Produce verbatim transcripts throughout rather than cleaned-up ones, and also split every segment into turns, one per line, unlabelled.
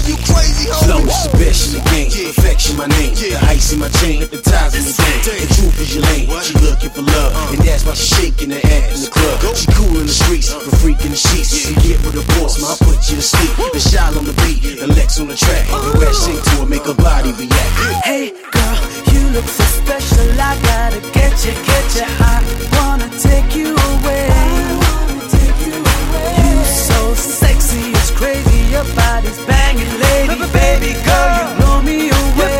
you crazy, homie.
Flow is the best in the game, perfection my name. The ice in my chain, hypnotizing the game. The truth is your lane, she looking for love, and that's why she shaking her ass in the club. She cool in the streets, but freak in the sheets. You get with the boss, man, I put you to sleep. The shot on the beat, the Lex on the track. The rest sing to her, make her body react.
Hey girl, you look so special, I gotta get you, get you. I wanna take you away. You so sexy, it's crazy, your body's banging, lady. Baby girl, you blow me away.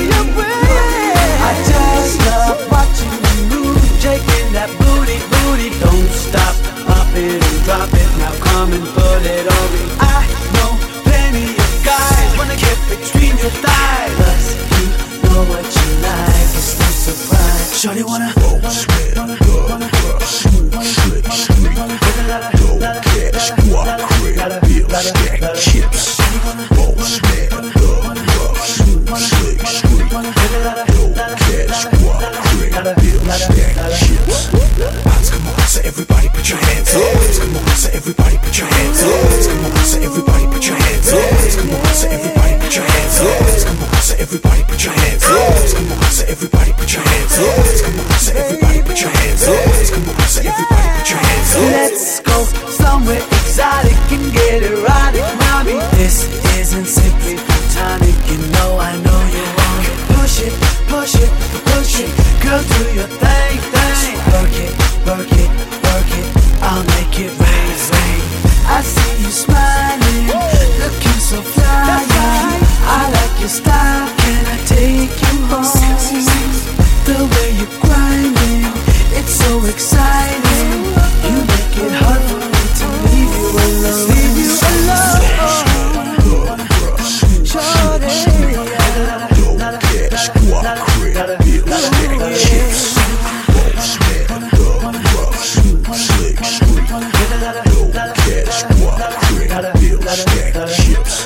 I just love watching you move, shaking that booty, booty. Don't stop, pop it and drop it, now come and put it on me. I know plenty of guys wanna get between your thighs, but you know what you like, it's no surprise. Shorty wanna, wanna, wanna, wanna, wanna,
slick, street, dope cash, squad, crib, bill, stack, chips, boss man, thug, rough, smooth, slick, street, dope cash, squad, crib, bill, stack, chips. Let's come on, so everybody put your hands up. Let's come on, so everybody put your hands up. Let's come on, so everybody put your hands up. Let's come on, so everybody put your hands up. Let's come on, so everybody put your hands up. Let's come on, so everybody put your hands up. Let's come on, so everybody put your hands up. Let's come on, so everybody put your hands up.
Let's go somewhere exotic and get erotic, mommy. This isn't simply platonic, you know I know you want it. Push it, push it, push it, girl, do your thing, thing. Work it, work it, work it, I'll make it rain, rain. I see you smiling, looking so fly. I like your style, can I take you home? The way you're grinding, it's so exciting. You make it hard for me to leave you alone. Leave you alone. Shorty,
Dope cash, squad, crib, bill, stack, chips, boss man, thug, rough, smooth, slick, street, dope cash, squad, crib, bill, stack, chips.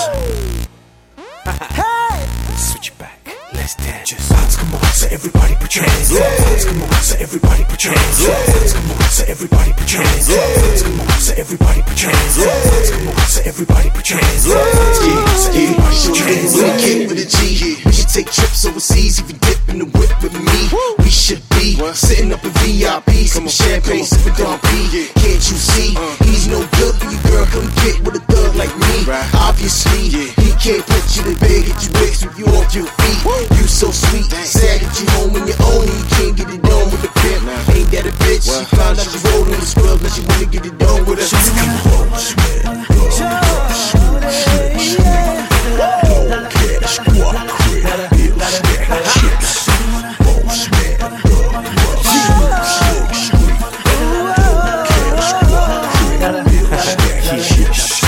Switch it back, let's dance. Just let's come on, so everybody put your hands up. Let's come on, so everybody put your hands up. Let's come on, so everybody put your hands up. Let's come on, so everybody put your hands up. Let's come on, so everybody put your hands up.
Yeah, so everybody put your hands up. When it came with a G, we should take trips overseas. If you dip in the whip with me, we should be sitting up in V I P, sipping champagne, sipping Don P. Can't you see? He's no good for you, girl. Come get with a thug like me. Obviously, he can't put you to bed, get you wet, sweep you off your feet. You so sweet, sad that you home on your own and you can't get it done with a pimp. Ain't that a bitch? She found out you rolled on the scrub, now she wanna get it done with us.
Boss man, thug, rough, smooth, slick, street, dope cash, squad, crib, bill, stack, chips, boss man, thug, rough, smooth, slick, street, dope cash, squad, crib, bill, stack, chips.